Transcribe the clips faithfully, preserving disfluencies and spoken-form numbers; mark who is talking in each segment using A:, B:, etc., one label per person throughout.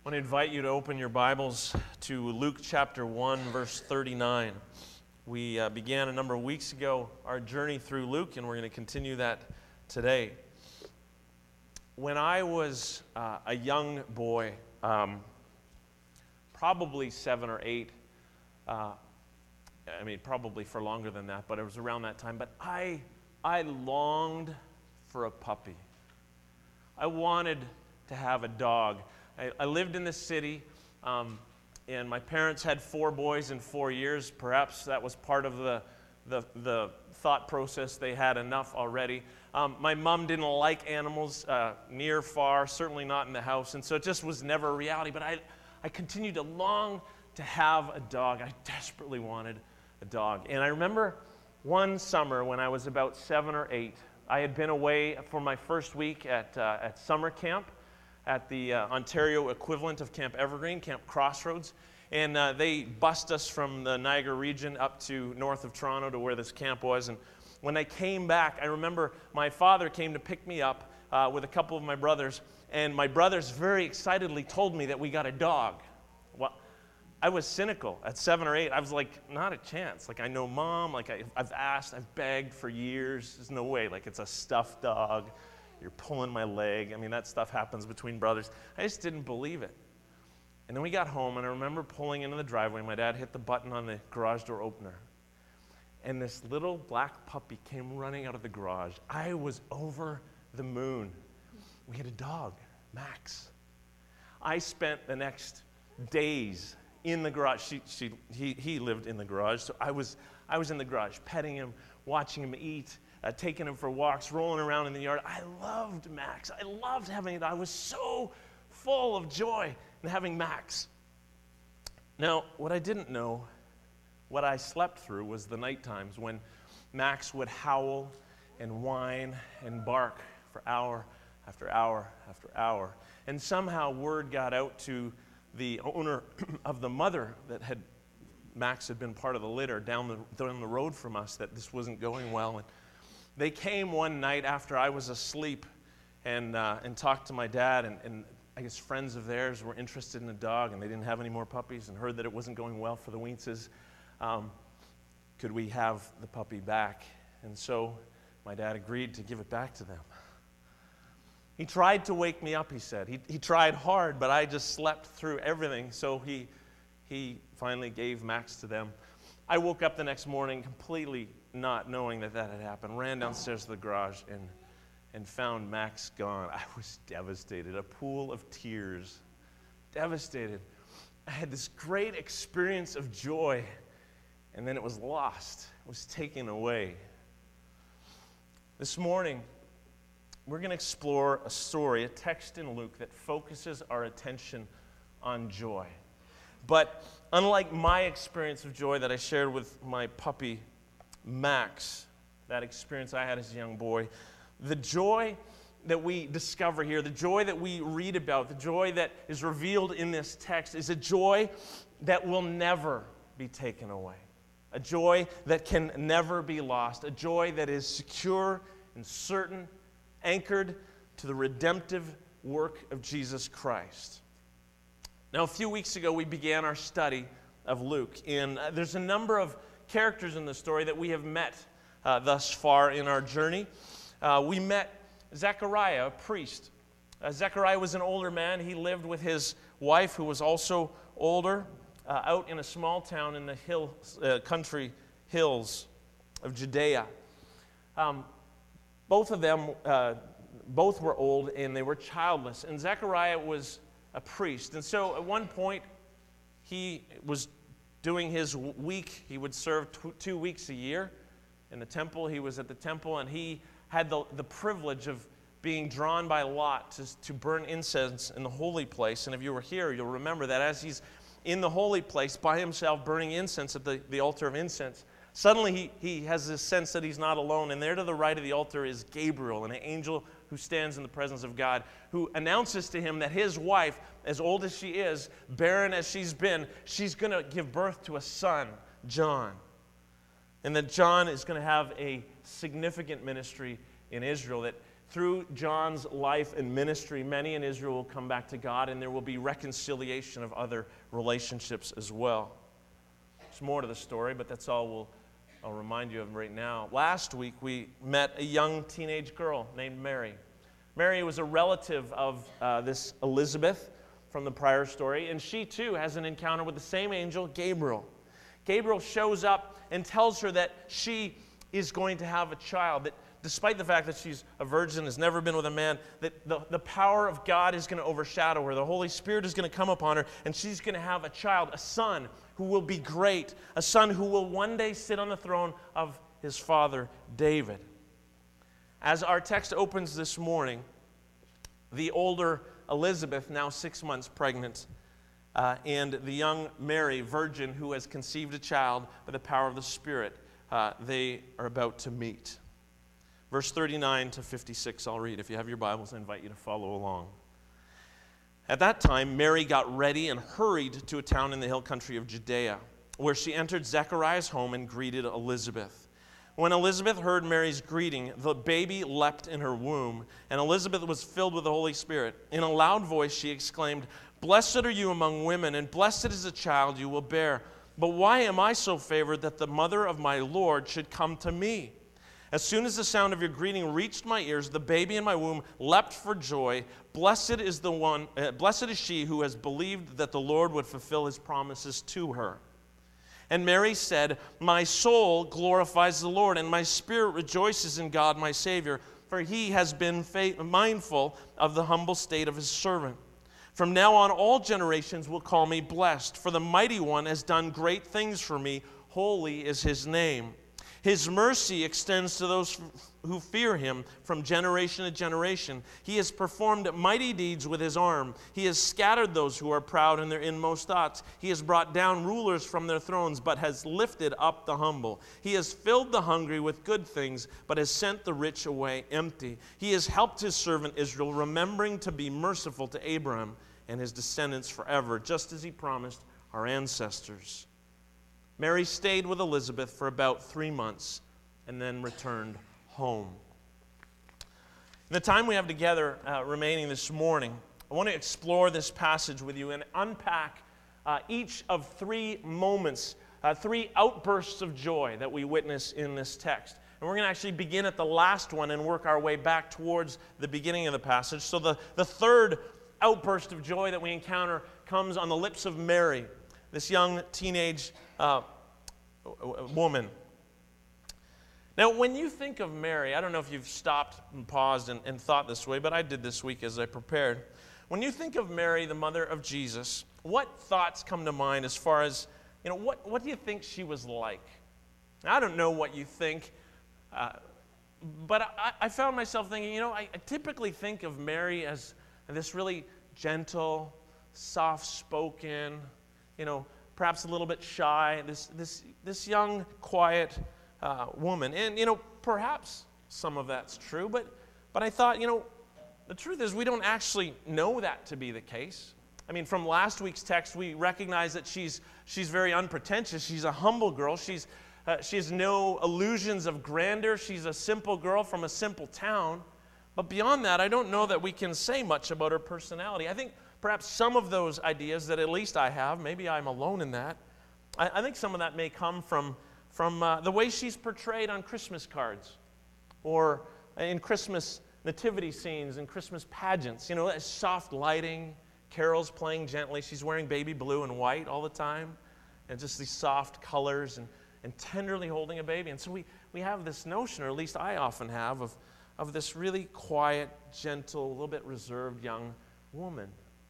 A: I want to invite you to open your Bibles to Luke chapter one, verse thirty-nine. We uh, began a number of weeks ago our journey through Luke, and we're going to continue that today. When I was uh, a young boy, um, probably seven or eight, uh, I mean, probably for longer than that, but it was around that time, but I, I longed for a puppy. I wanted to have a dog. I, I lived in the city, um, and my parents had four boys in four years. Perhaps that was part of the, the, the thought process. They had enough already. Um, my mom didn't like animals uh, near, far, certainly not in the house, and so it just was never a reality. But I, I continued to long to have a dog. I desperately wanted a dog. And I remember one summer when I was about seven or eight, I had been away for my first week at, uh, at summer camp at the uh, Ontario equivalent of Camp Evergreen, Camp Crossroads. And uh, they bussed us from the Niagara region up to north of Toronto to where this camp was. And when I came back, I remember my father came to pick me up uh, with a couple of my brothers. And my brothers very excitedly told me that we got a dog. Well, I was cynical at seven or eight. I was like, not a chance. Like, I know mom. Like, I, I've asked, I've begged for years. There's no way. Like, it's a stuffed dog. You're pulling my leg. I mean, that stuff happens between brothers. I just didn't believe it. And then we got home, and I remember pulling into the driveway. My dad hit the button on the garage door opener. And this little black puppy came running out of the garage. I was over the moon. We had a dog, Max. I spent the next days in the garage. She, she, he, he lived in the garage, so I was, I was in the garage, petting him, watching him eat, uh, taking him for walks, rolling around in the yard. I loved Max. I loved having it. I was so full of joy in having Max. Now, what I didn't know, what I slept through, was the night times when Max would howl and whine and bark for hour after hour after hour. And somehow word got out to the owner of the mother that had Max had been part of the litter down the down the road from us, that this wasn't going well. And they came one night after I was asleep and uh, and talked to my dad, and, and I guess friends of theirs were interested in a dog, and they didn't have any more puppies, and heard that it wasn't going well for the Weentzes. Um, could we have the puppy back? And so my dad agreed to give it back to them. He tried to wake me up, he said. He, he tried hard, but I just slept through everything. So he, he finally gave Max to them. I woke up the next morning completely not knowing that that had happened. Ran downstairs to the garage and, and found Max gone. I was devastated, a pool of tears. Devastated. I had this great experience of joy, and then it was lost. It was taken away. This morning, we're going to explore a story, a text in Luke that focuses our attention on joy. But unlike my experience of joy that I shared with my puppy, Max, that experience I had as a young boy, the joy that we discover here, the joy that we read about, the joy that is revealed in this text is a joy that will never be taken away. A joy that can never be lost. A joy that is secure and certain, anchored to the redemptive work of Jesus Christ. Now, a few weeks ago, we began our study of Luke, and uh, there's a number of characters in the story that we have met uh, thus far in our journey. Uh, we met Zechariah, a priest. Uh, Zechariah was an older man. He lived with his wife, who was also older, uh, out in a small town in the hill, uh, country hills of Judea. Um, Both of them, uh, both were old, and they were childless. And Zechariah was a priest. And so at one point, he was doing his week. He would serve t- two weeks a year in the temple. He was at the temple, and he had the, the privilege of being drawn by lot to, to burn incense in the holy place. And if you were here, you'll remember that as he's in the holy place by himself burning incense at the, the altar of incense, suddenly he, he has this sense that he's not alone, and there to the right of the altar is Gabriel, an angel who stands in the presence of God, who announces to him that his wife, as old as she is, barren as she's been, she's going to give birth to a son, John. And that John is going to have a significant ministry in Israel, that through John's life and ministry, many in Israel will come back to God, and there will be reconciliation of other relationships as well. There's more to the story, but that's all we'll, I'll remind you of right now. Last week, we met a young teenage girl named Mary. Mary was a relative of uh, this Elizabeth from the prior story, and she too has an encounter with the same angel, Gabriel. Gabriel shows up and tells her that she is going to have a child, that despite the fact that she's a virgin, has never been with a man, that the, the power of God is going to overshadow her. The Holy Spirit is going to come upon her, and she's going to have a child, a son who will be great, a son who will one day sit on the throne of his father, David. As our text opens this morning, the older Elizabeth, now six months pregnant, uh, and the young Mary, virgin, who has conceived a child by the power of the Spirit, uh, they are about to meet. Verse thirty-nine to fifty-six, I'll read. If you have your Bibles, I invite you to follow along. At that time, Mary got ready and hurried to a town in the hill country of Judea, where she entered Zechariah's home and greeted Elizabeth. When Elizabeth heard Mary's greeting, the baby leapt in her womb, and Elizabeth was filled with the Holy Spirit. In a loud voice she exclaimed, "Blessed are you among women, and blessed is the child you will bear. But why am I so favored that the mother of my Lord should come to me? As soon as the sound of your greeting reached my ears, the baby in my womb leapt for joy. Blessed is the one, uh, blessed is she who has believed that the Lord would fulfill his promises to her." And Mary said, "My soul glorifies the Lord, and my spirit rejoices in God my Savior, for he has been fa- mindful of the humble state of his servant. From now on, all generations will call me blessed, for the Mighty One has done great things for me. Holy is his name. His mercy extends to those who fear him from generation to generation. He has performed mighty deeds with his arm. He has scattered those who are proud in their inmost thoughts. He has brought down rulers from their thrones, but has lifted up the humble. He has filled the hungry with good things, but has sent the rich away empty. He has helped his servant Israel, remembering to be merciful to Abraham and his descendants forever, just as he promised our ancestors." Mary stayed with Elizabeth for about three months and then returned home. In the time we have together uh, remaining this morning, I want to explore this passage with you and unpack uh, each of three moments, uh, three outbursts of joy that we witness in this text. And we're going to actually begin at the last one and work our way back towards the beginning of the passage. So the, the third outburst of joy that we encounter comes on the lips of Mary, this young teenage uh, woman. Now, when you think of Mary, I don't know if you've stopped and paused and, and thought this way, but I did this week as I prepared. When you think of Mary, the mother of Jesus, what thoughts come to mind as far as, you know, what, what do you think she was like? Now, I don't know what you think, uh, but I, I found myself thinking, you know, I, I typically think of Mary as this really gentle, soft-spoken, you know, perhaps a little bit shy, this this this young, quiet uh, woman. And, you know, perhaps some of that's true, but but I thought, you know, the truth is we don't actually know that to be the case. I mean, from last week's text, we recognize that she's she's very unpretentious. She's a humble girl. She's uh, she has no illusions of grandeur. She's a simple girl from a simple town. But beyond that, I don't know that we can say much about her personality. I think perhaps some of those ideas that at least I have, maybe I'm alone in that, I, I think some of that may come from, from uh, the way she's portrayed on Christmas cards or in Christmas nativity scenes and Christmas pageants. You know, that soft lighting, carols playing gently. She's wearing baby blue and white all the time, and just these soft colors and, and tenderly holding a baby. And so we, we have this notion, or at least I often have, of, of this really quiet, gentle, a little bit reserved young woman.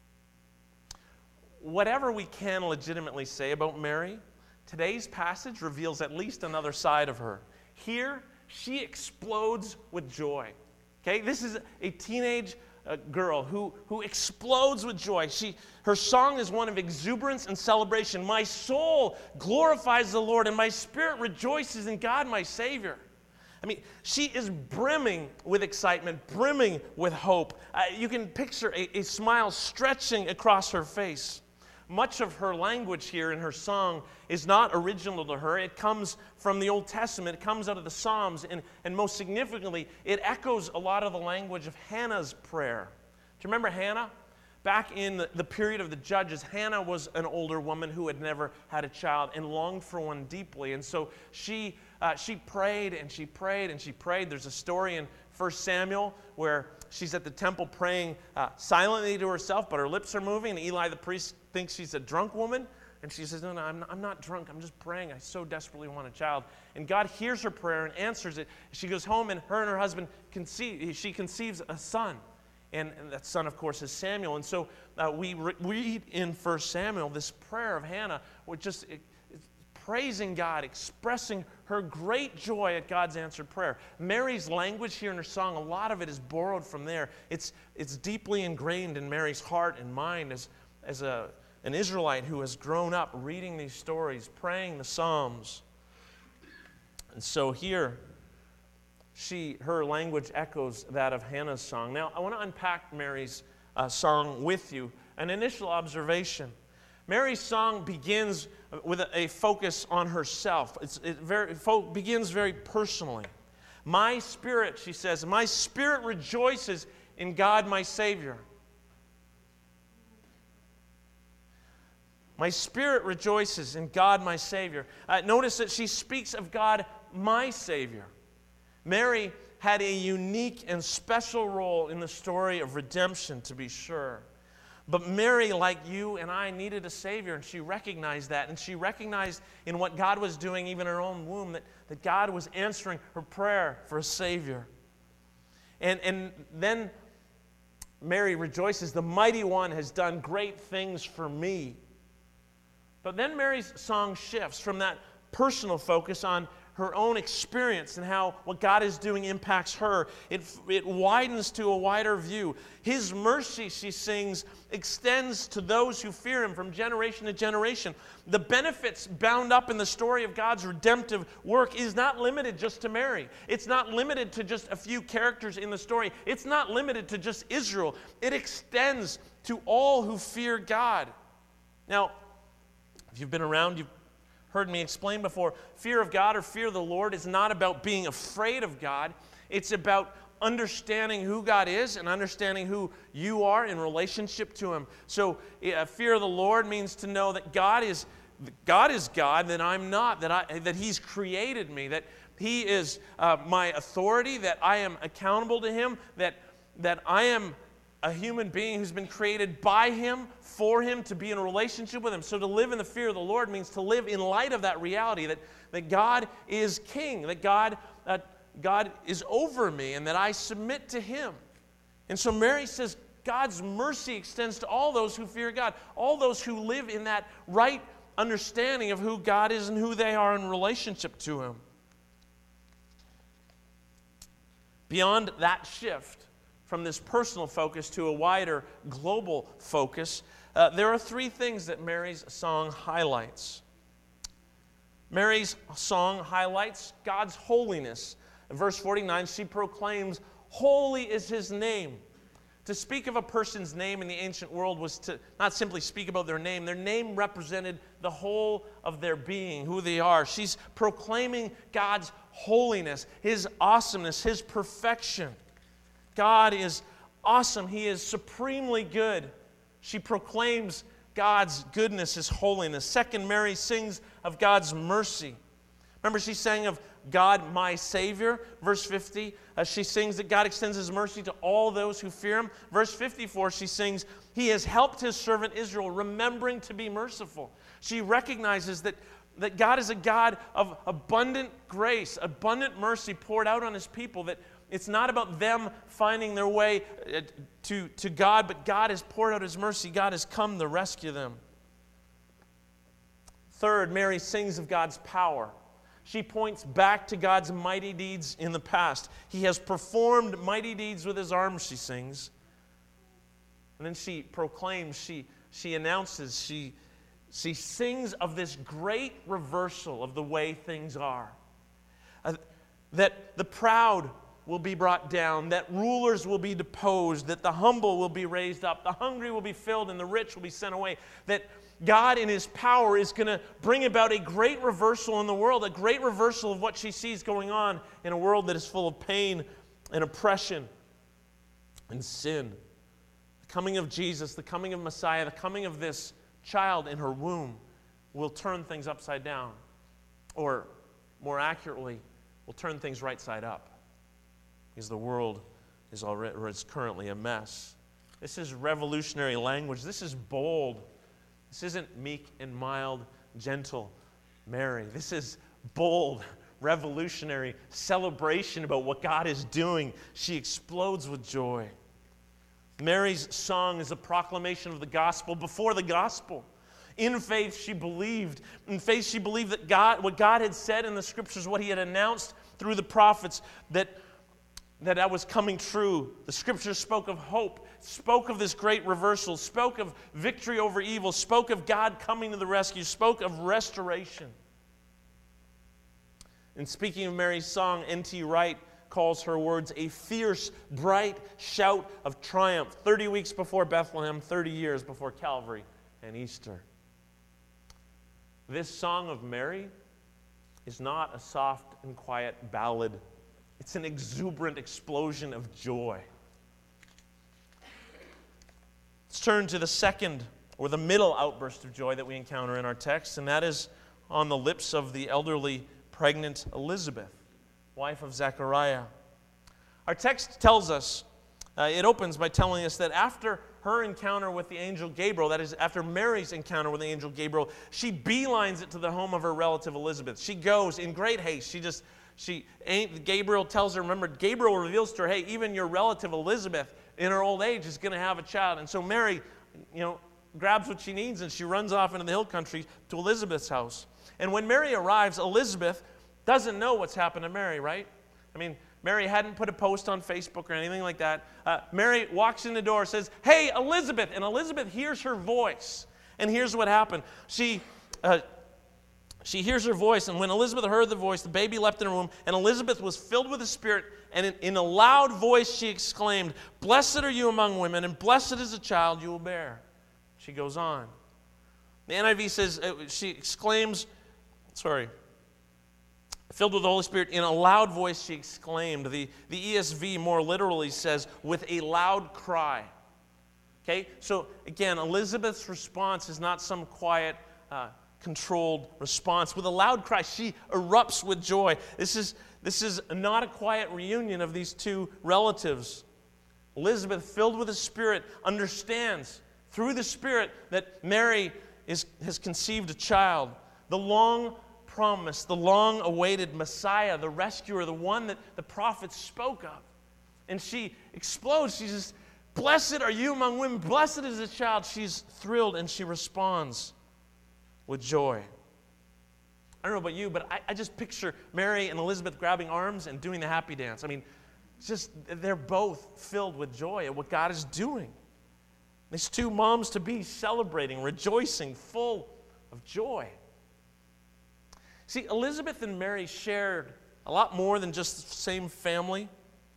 A: Whatever we can legitimately say about Mary, today's passage reveals at least another side of her. Here, she explodes with joy. Okay, this is a teenage uh, girl who, who explodes with joy. She, her song is one of exuberance and celebration. My soul glorifies the Lord, and my spirit rejoices in God, my Savior. I mean, she is brimming with excitement, brimming with hope. Uh, you can picture a, a smile stretching across her face. Much of her language here in her song is not original to her. It comes from the Old Testament. It comes out of the Psalms. And, and most significantly, it echoes a lot of the language of Hannah's prayer. Do you remember Hannah? Back in the, the period of the Judges, Hannah was an older woman who had never had a child and longed for one deeply. And so she, uh, she prayed and she prayed and she prayed. There's a story in First Samuel where she's at the temple praying uh, silently to herself, but her lips are moving. And Eli the priest thinks she's a drunk woman. And she says, no, no, I'm not, I'm not drunk. I'm just praying. I so desperately want a child. And God hears her prayer and answers it. She goes home and her and her husband conceive, she conceives a son. And, and that son, of course, is Samuel. And so uh, we re- read in First Samuel this prayer of Hannah, which just it, it's praising God, expressing her great joy at God's answered prayer. Mary's language here in her song, a lot of it is borrowed from there. It's, it's deeply ingrained in Mary's heart and mind as, as a, an Israelite who has grown up reading these stories, praying the Psalms. And so here, She, her language echoes that of Hannah's song. Now, I want to unpack Mary's uh, song with you. An initial observation. Mary's song begins with a, a focus on herself. It's, it very, fo- begins very personally. My spirit, she says, my spirit rejoices in God my Savior. My spirit rejoices in God my Savior. Uh, notice that she speaks of God my Savior. Mary had a unique and special role in the story of redemption, to be sure. But Mary, like you and I, needed a Savior, and she recognized that. And she recognized in what God was doing, even in her own womb, that, that God was answering her prayer for a Savior. And, and then Mary rejoices, the Mighty One has done great things for me. But then Mary's song shifts from that personal focus on her own experience and how what God is doing impacts her. It, it widens to a wider view. His mercy, she sings, extends to those who fear Him from generation to generation. The benefits bound up in the story of God's redemptive work is not limited just to Mary. It's not limited to just a few characters in the story. It's not limited to just Israel. It extends to all who fear God. Now, if you've been around, you've heard me explain before, fear of God or fear of the Lord is not about being afraid of God. It's about understanding who God is and understanding who you are in relationship to Him. So uh, fear of the Lord means to know that God is God is God, that I'm not, that I that He's created me, that He is uh, my authority, that I am accountable to Him, that that I am a human being who's been created by Him, for Him, to be in a relationship with Him. So to live in the fear of the Lord means to live in light of that reality, that, that God is King, that God, uh, God is over me, and that I submit to Him. And so Mary says God's mercy extends to all those who fear God, all those who live in that right understanding of who God is and who they are in relationship to Him. Beyond that shift, from this personal focus to a wider global focus, uh, there are three things that Mary's song highlights. Mary's song highlights God's holiness. In verse forty-nine, she proclaims, "Holy is His name." To speak of a person's name in the ancient world was to not simply speak about their name. Their name represented the whole of their being, who they are. She's proclaiming God's holiness, His awesomeness, His perfection. God is awesome. He is supremely good. She proclaims God's goodness, His holiness. Second, Mary sings of God's mercy. Remember, she sang of God, my Savior. Verse fifty, uh, she sings that God extends His mercy to all those who fear Him. Verse fifty-four, she sings, He has helped His servant Israel, remembering to be merciful. She recognizes that, that God is a God of abundant grace, abundant mercy poured out on His people, that it's not about them finding their way to, to God, but God has poured out His mercy. God has come to rescue them. Third, Mary sings of God's power. She points back to God's mighty deeds in the past. He has performed mighty deeds with His arms, she sings. And then she proclaims, she, she announces, she, she sings of this great reversal of the way things are. Uh, that the proud will be brought down, that rulers will be deposed, that the humble will be raised up, the hungry will be filled, and the rich will be sent away. That God in His power is going to bring about a great reversal in the world, a great reversal of what she sees going on in a world that is full of pain and oppression and sin. The coming of Jesus, the coming of Messiah, the coming of this child in her womb will turn things upside down. Or, more accurately, will turn things right side up. Because the world is already, or is currently a mess. This is revolutionary language. This is bold. This isn't meek and mild, gentle Mary. This is bold, revolutionary celebration about what God is doing. She explodes with joy. Mary's song is a proclamation of the gospel before the gospel. In faith, she believed. In faith, she believed that God, what God had said in the Scriptures, what He had announced through the prophets, that that that was coming true. The Scriptures spoke of hope, spoke of this great reversal, spoke of victory over evil, spoke of God coming to the rescue, spoke of restoration. And speaking of Mary's song, N T Wright calls her words a fierce, bright shout of triumph, thirty weeks before Bethlehem, thirty years before Calvary and Easter. This song of Mary is not a soft and quiet ballad. It's an exuberant explosion of joy. Let's turn to the second, or the middle outburst of joy that we encounter in our text, and that is on the lips of the elderly, pregnant Elizabeth, wife of Zechariah. Our text tells us, uh, it opens by telling us that after her encounter with the angel Gabriel, that is, after Mary's encounter with the angel Gabriel, she beelines it to the home of her relative Elizabeth. She goes in great haste. She just, she, Gabriel tells her, remember, Gabriel reveals to her, hey, even your relative Elizabeth in her old age is going to have a child. And so Mary, you know, grabs what she needs and she runs off into the hill country to Elizabeth's house. And when Mary arrives, Elizabeth doesn't know what's happened to Mary, right? I mean, Mary hadn't put a post on Facebook or anything like that. Uh, Mary walks in the door, says, hey, Elizabeth. And Elizabeth hears her voice. And here's what happened. She, uh, she hears her voice, and when Elizabeth heard the voice, the baby leapt in her womb, and Elizabeth was filled with the Spirit, and in, in a loud voice she exclaimed, blessed are you among women, and blessed is the child you will bear. She goes on. The N I V says, uh, she exclaims, sorry, filled with the Holy Spirit, in a loud voice she exclaimed. The, the E S V more literally says, with a loud cry. Okay, so again, Elizabeth's response is not some quiet, uh, controlled response. With a loud cry, she erupts with joy. This is, this is not a quiet reunion of these two relatives. Elizabeth, filled with the Spirit, understands through the Spirit that Mary is, has conceived a child. The long promise, the long-awaited Messiah, the rescuer, the one that the prophets spoke of. And she explodes. She says, blessed are you among women. Blessed is the child. She's thrilled and she responds with joy. I don't know about you, but I, I just picture Mary and Elizabeth grabbing arms and doing the happy dance. I mean, it's just, they're both filled with joy at what God is doing. These two moms-to-be celebrating, rejoicing, full of joy. See, Elizabeth and Mary shared a lot more than just the same family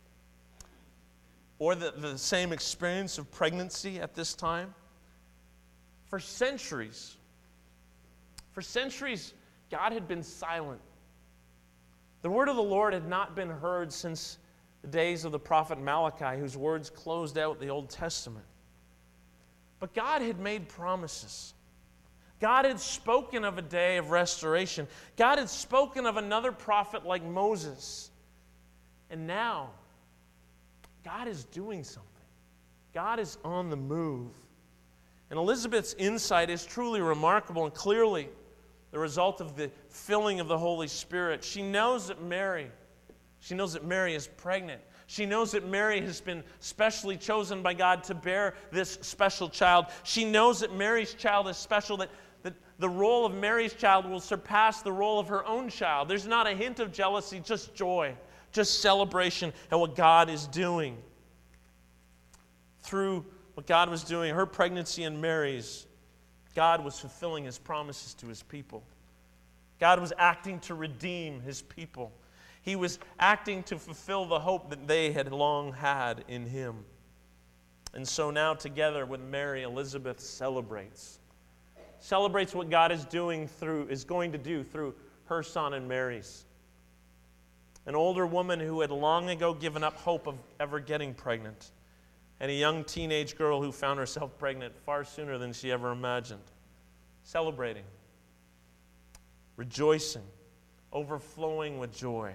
A: or the, the same experience of pregnancy at this time. For centuries, for centuries, God had been silent. The word of the Lord had not been heard since the days of the prophet Malachi, whose words closed out the Old Testament. But God had made promises. God had spoken of a day of restoration. God had spoken of another prophet like Moses. And now, God is doing something. God is on the move. And Elizabeth's insight is truly remarkable and clearly the result of the filling of the Holy Spirit. She knows that Mary, she knows that Mary is pregnant. She knows that Mary has been specially chosen by God to bear this special child. She knows that Mary's child is special, that, that the role of Mary's child will surpass the role of her own child. There's not a hint of jealousy, just joy, just celebration at what God is doing. Through what God was doing, her pregnancy and Mary's, God was fulfilling His promises to His people. God was acting to redeem His people. He was acting to fulfill the hope that they had long had in him. And so now together with Mary, Elizabeth celebrates. Celebrates what God is doing through, is going to do through her son and Mary's. An older woman who had long ago given up hope of ever getting pregnant, and a young teenage girl who found herself pregnant far sooner than she ever imagined. Celebrating, rejoicing, overflowing with joy.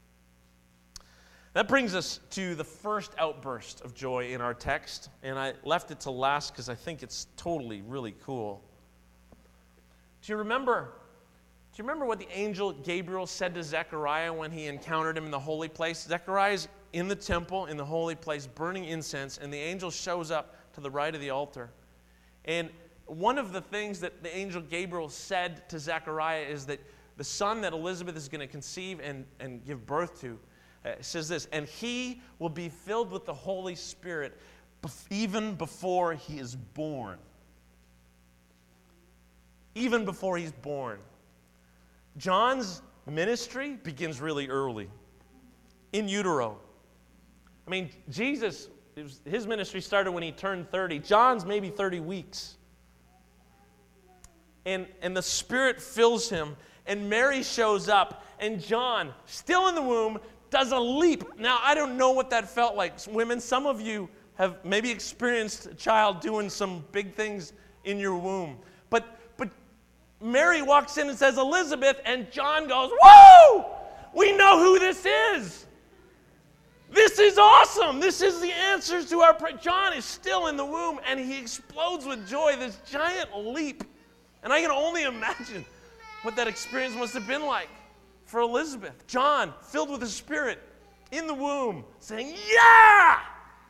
A: That brings us to the first outburst of joy in our text, and I left it to last because I think it's totally really cool. Do you remember? Do you remember what the angel Gabriel said to Zechariah when he encountered him in the holy place? Zechariah's in the temple, in the holy place, burning incense, and the angel shows up to the right of the altar. And one of the things that the angel Gabriel said to Zechariah is that the son that Elizabeth is going to conceive and, and give birth to, uh, says this, and he will be filled with the Holy Spirit bef- even before he is born. Even before he's born. John's ministry begins really early, in utero. I mean, Jesus, it was, his ministry started when he turned thirty. John's maybe thirty weeks. And, and the Spirit fills him, and Mary shows up, and John, still in the womb, does a leap. Now, I don't know what that felt like. Women, some of you have maybe experienced a child doing some big things in your womb. But but Mary walks in and says, Elizabeth, and John goes, whoa! We know who this is. This is awesome. This is the answers to our prayer. John is still in the womb, and he explodes with joy, this giant leap. And I can only imagine what that experience must have been like for Elizabeth. John, filled with the Spirit, in the womb, saying, yeah!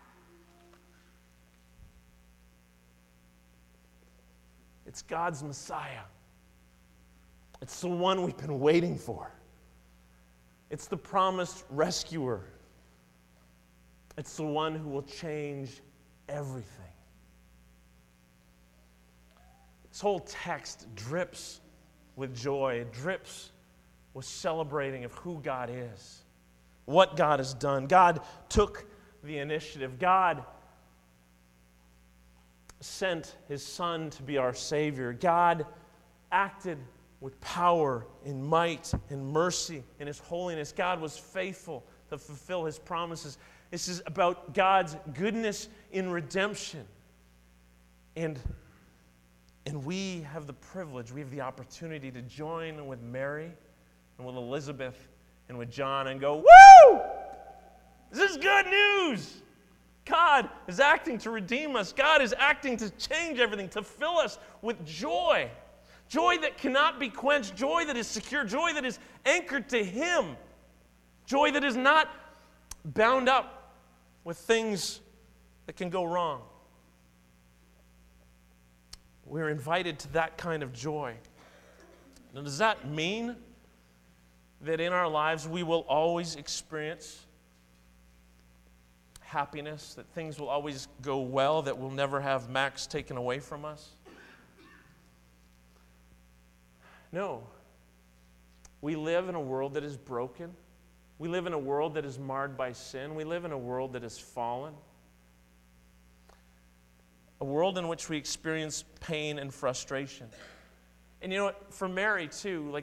A: It's God's Messiah. It's the one we've been waiting for. It's the promised rescuer. It's the one who will change everything. This whole text drips with joy. It drips with celebrating of who God is, what God has done. God took the initiative. God sent his Son to be our Savior. God acted with power and might and mercy in his holiness. God was faithful to fulfill his promises. This is about God's goodness in redemption. And, and we have the privilege, we have the opportunity to join with Mary and with Elizabeth and with John and go, woo! This is good news! God is acting to redeem us. God is acting to change everything, to fill us with joy. Joy that cannot be quenched, joy that is secure, joy that is anchored to him. Joy that is not bound up with things that can go wrong. We're invited to that kind of joy. Now, does that mean that in our lives we will always experience happiness, that things will always go well, that we'll never have Max taken away from us? No. We live in a world that is broken. We live in a world that is marred by sin. We live in a world that is fallen. A world in which we experience pain and frustration. And you know what? For Mary, too, like,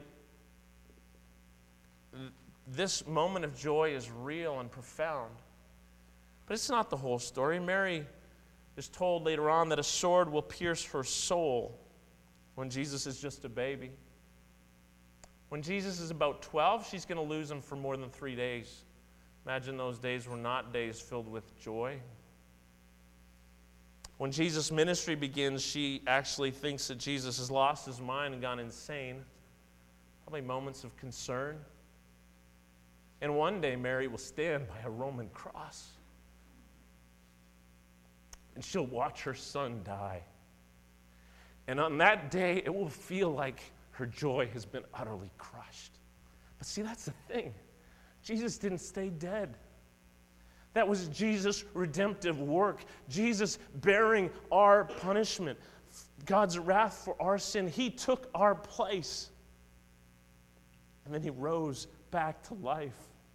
A: th- this moment of joy is real and profound. But it's not the whole story. Mary is told later on that a sword will pierce her soul when Jesus is just a baby. When Jesus is about twelve, she's going to lose him for more than three days. Imagine those days were not days filled with joy. When Jesus' ministry begins, she actually thinks that Jesus has lost his mind and gone insane. Probably moments of concern. And one day, Mary will stand by a Roman cross. And she'll watch her son die. And on that day, it will feel like her joy has been utterly crushed. But see, that's the thing. Jesus didn't stay dead. That was Jesus' redemptive work. Jesus bearing our punishment, God's wrath for our sin. He took our place. And then he rose back to life.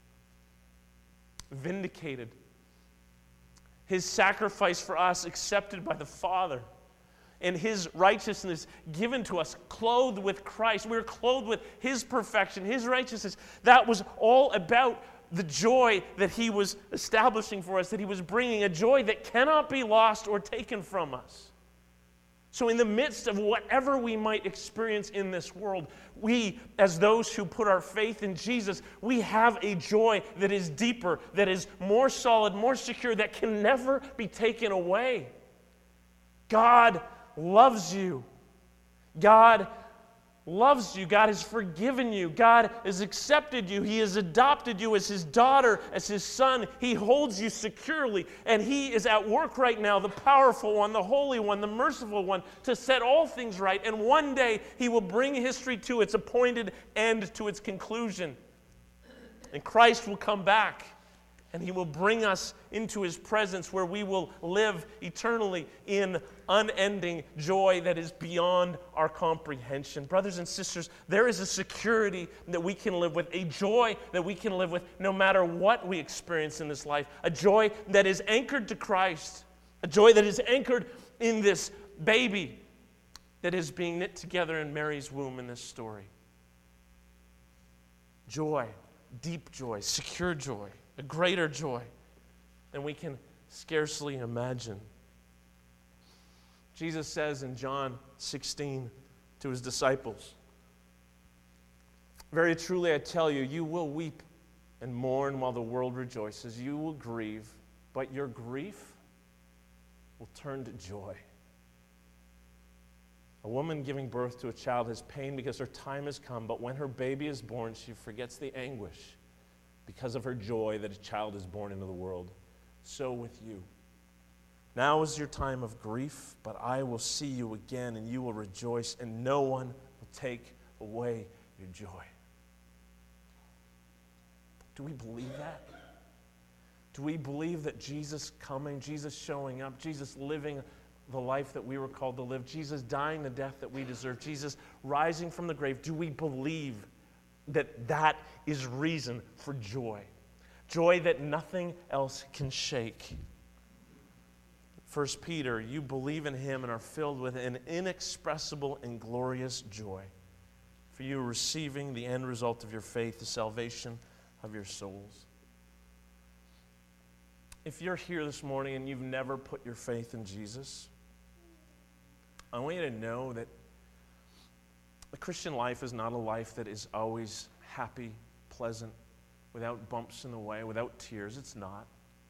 A: vindicated. His sacrifice for us accepted by the Father. And his righteousness given to us, clothed with Christ. We were clothed with his perfection, his righteousness. That was all about the joy that he was establishing for us, that he was bringing, a joy that cannot be lost or taken from us. So in the midst of whatever we might experience in this world, we, as those who put our faith in Jesus, we have a joy that is deeper, that is more solid, more secure, that can never be taken away. God loves you. God loves you. God has forgiven you. God has accepted you. He has adopted you as his daughter, as his son. He holds you securely, and he is at work right now, the powerful one, the holy one, the merciful one, to set all things right. And one day he will bring history to its appointed end, to its conclusion. And Christ will come back, and he will bring us into his presence, where we will live eternally in unending joy that is beyond our comprehension. Brothers and sisters, there is a security that we can live with, a joy that we can live with no matter what we experience in this life, a joy that is anchored to Christ, a joy that is anchored in this baby that is being knit together in Mary's womb in this story. Joy, deep joy, secure joy, a greater joy than we can scarcely imagine. Jesus says in John sixteen to his disciples, "Very truly I tell you, you will weep and mourn while the world rejoices. You will grieve, but your grief will turn to joy." A woman giving birth to a child has pain because her time has come, but when her baby is born, she forgets the anguish because of her joy that a child is born into the world. So with you. Now is your time of grief, but I will see you again, and you will rejoice, and no one will take away your joy. Do we believe that? Do we believe that Jesus coming, Jesus showing up, Jesus living the life that we were called to live, Jesus dying the death that we deserve, Jesus rising from the grave, do we believe that that is reason for joy? Joy that nothing else can shake. First Peter, you believe in him and are filled with an inexpressible and glorious joy, for you are receiving the end result of your faith, the salvation of your souls. If you're here this morning and you've never put your faith in Jesus, I want you to know that the Christian life is not a life that is always happy, pleasant, without bumps in the way, without tears. It's not.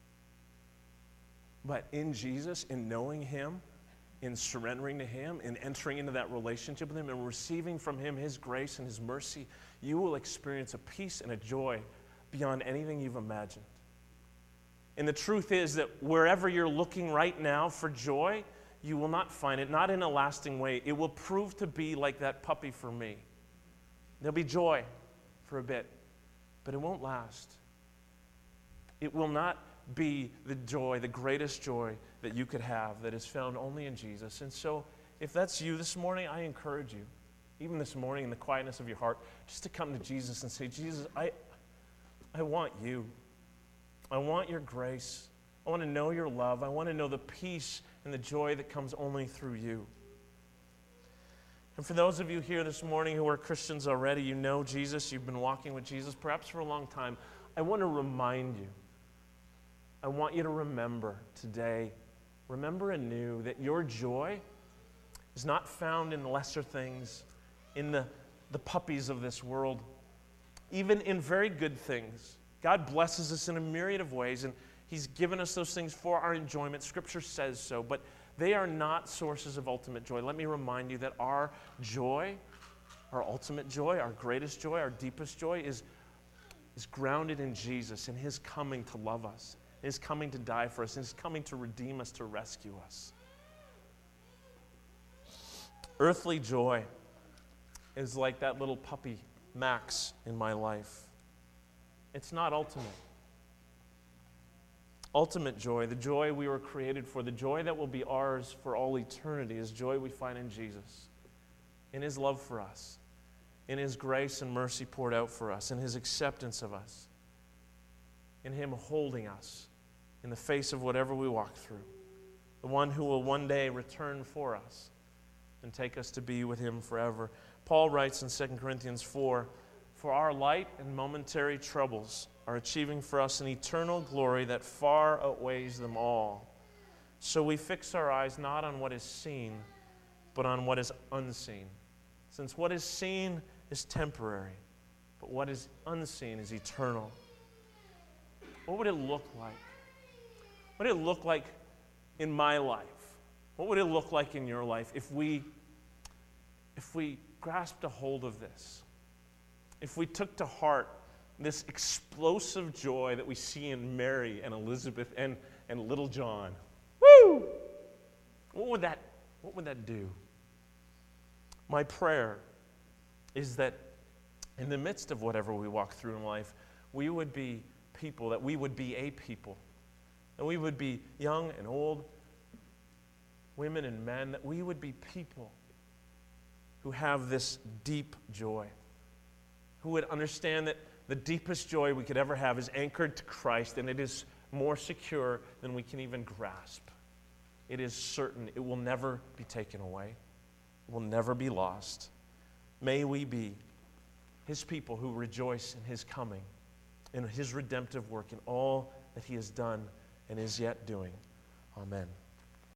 A: But in Jesus, in knowing him, in surrendering to him, in entering into that relationship with him, and receiving from him his grace and his mercy, you will experience a peace and a joy beyond anything you've imagined. And the truth is that wherever you're looking right now for joy, you will not find it, not in a lasting way. It will prove to be like that puppy for me. There'll be joy for a bit, but it won't last. It will not be the joy, the greatest joy that you could have, that is found only in Jesus. And so, if that's you this morning, I encourage you, even this morning in the quietness of your heart, just to come to Jesus and say, Jesus, I, I want you. I want your grace. I want to know your love. I want to know the peace and the joy that comes only through you. And for those of you here this morning who are Christians already, you know Jesus, you've been walking with Jesus perhaps for a long time, I want to remind you, I want you to remember today, remember anew that your joy is not found in lesser things, in the, the puppies of this world, even in very good things. God blesses us in a myriad of ways, and he's given us those things for our enjoyment. Scripture says so, but they are not sources of ultimate joy. Let me remind you that our joy, our ultimate joy, our greatest joy, our deepest joy is, is grounded in Jesus and his coming to love us, his coming to die for us, and his coming to redeem us, to rescue us. Earthly joy is like that little puppy, Max, in my life. It's not ultimate. Ultimate joy, the joy we were created for, the joy that will be ours for all eternity, is joy we find in Jesus, in his love for us, in his grace and mercy poured out for us, in his acceptance of us. in Him holding us in the face of whatever we walk through. The one who will one day return for us and take us to be with Him forever. Paul writes in Second Corinthians four, "For our light and momentary troubles are achieving for us an eternal glory that far outweighs them all. So we fix our eyes not on what is seen, but on what is unseen. Since what is seen is temporary, but what is unseen is eternal." What would it look like? What would it look like in my life? What would it look like in your life if we, if we grasped a hold of this? If we took to heart this explosive joy that we see in Mary and Elizabeth and, and little John? Woo! What would that, what would that do? My prayer is that in the midst of whatever we walk through in life, we would be people, that we would be a people, that we would be young and old, women and men, that we would be people who have this deep joy, who would understand that the deepest joy we could ever have is anchored to Christ, and it is more secure than we can even grasp. It is certain. It will never be taken away. It will never be lost. May we be His people who rejoice in His coming, in His redemptive work, in all that He has done and is yet doing. Amen.